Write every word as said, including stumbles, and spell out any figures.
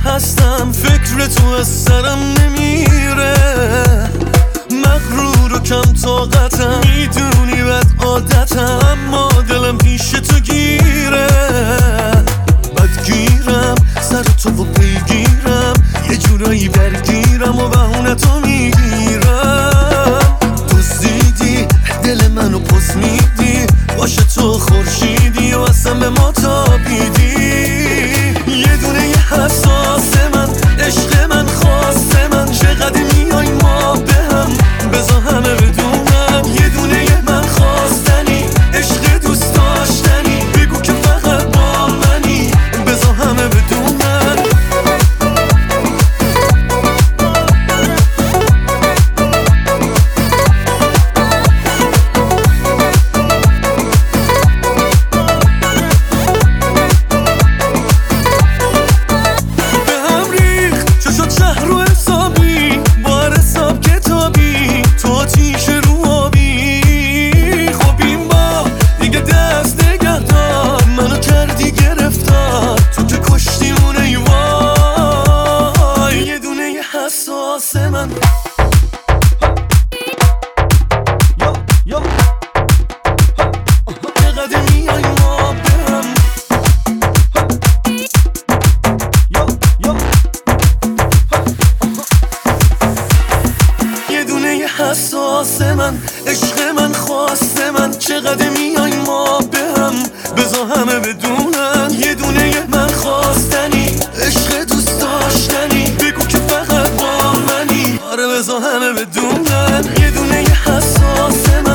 هستم، فکر تو از سرم نمیره. مغرور و کم طاقتم، میدونی بد عادتم، اما دلم پیش تو گیره. بدگیرم سر تو و پیگیرم، یه جورایی درگیرم و بهونه تو میگیرم. دزدیدی دل منو پس میدی، باشه تو خورشیدی و اصلا به ما تابیدی. یه دونه یه حساس من، عشق من، خواست من، چقدر میای ما به هم، بذار همه بدونم. یه دونه یه من خواستنی، عشق دوست داشتنی، بگو که فقط با منی، بذار همه بدونم. حساس من چقدر میای ما به هم، یه دونه یه حساس من، عشق من، خواست من، چقدر میای ما به هم، بذار همه بدونن. یه دونه یه من خواستنی، عشق دوست داشتنی، بگو که فقط با منی، آره بذار همه بدونن. یه دونه یه حساس من